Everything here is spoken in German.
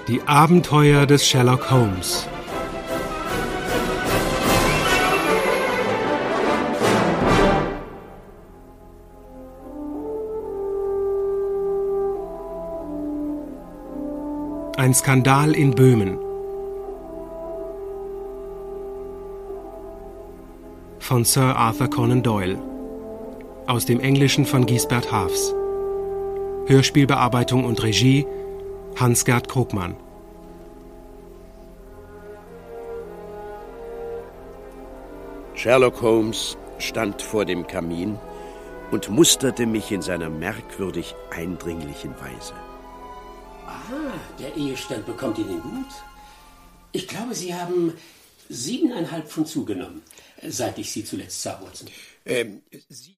Die Abenteuer des Sherlock Holmes. Ein Skandal in Böhmen. Von Sir Arthur Conan Doyle. Aus dem Englischen von Gisbert Hafs. Hörspielbearbeitung und Regie Hans-Gert Krugmann. Sherlock Holmes stand vor dem Kamin und musterte mich in seiner merkwürdig eindringlichen Weise. Ah, der Ehestand bekommt Ihnen gut. Ich glaube, Sie haben 7,5 Pfund zugenommen, seit ich Sie zuletzt sah, Watson.